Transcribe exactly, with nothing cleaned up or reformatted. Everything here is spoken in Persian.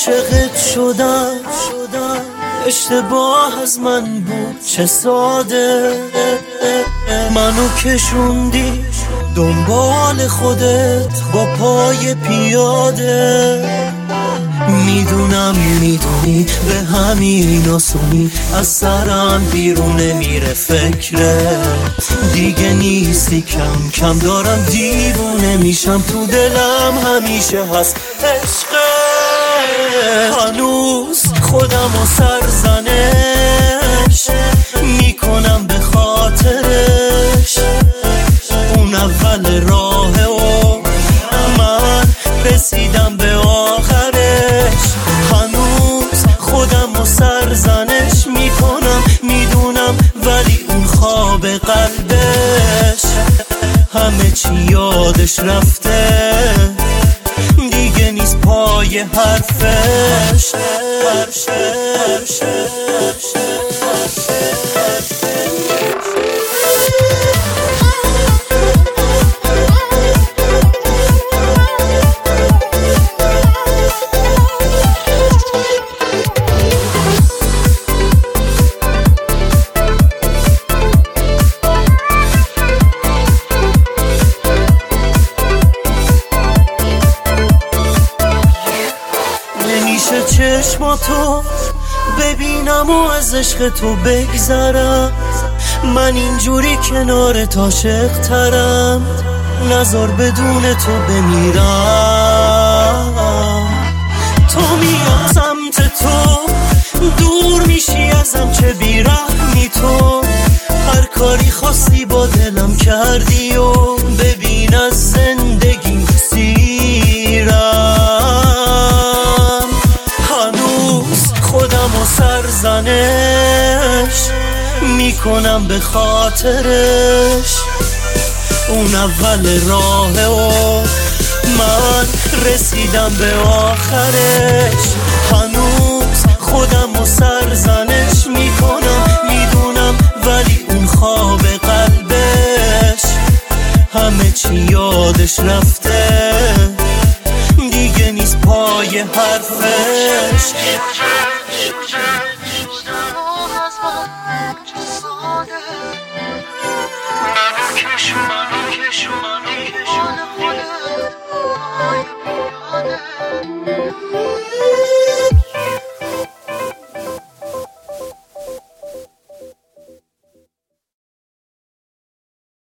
عاشقت شدم، اشتباه از من بود چه ساده، منو کشوندی دنبال خودت با پای پیاده. میدونم میدونی به همین آسونی از سرم بیرون نمیره فکرت، دیگه نیستی کم کم دارم دیوونه میشم، تو دلم همیشه هست عشقت. هنوز خودم و سرزنش میکنم به خاطرش، اون اول راهه و من رسیدم به آخرش. هنوز خودم و سرزنش میکنم میدونم، ولی اون خواب قلبش همه چی یادش رفته، دیگه نیست پای حرفش. نمیشه چشماتو ببینم و از عشق تو بگذرم، من اینجوری کنار تا عاشق ترم، نذار بدون تو بمیرم. تو میام سمت تو دور میشی ازم، چه بیرحمی تو، هر کاری خواستی با دلم کردی و ببین از زندگی سیرم. هنوز خودم و سرزنش میکنم به خاطرش، اون اول راهه و من رسیدم به آخرش. هنوز خودم و سرزنش میکنم میدونم، ولی اون خواب قلبش همه چی یادش رفته، دیگه نیست پای حرفش.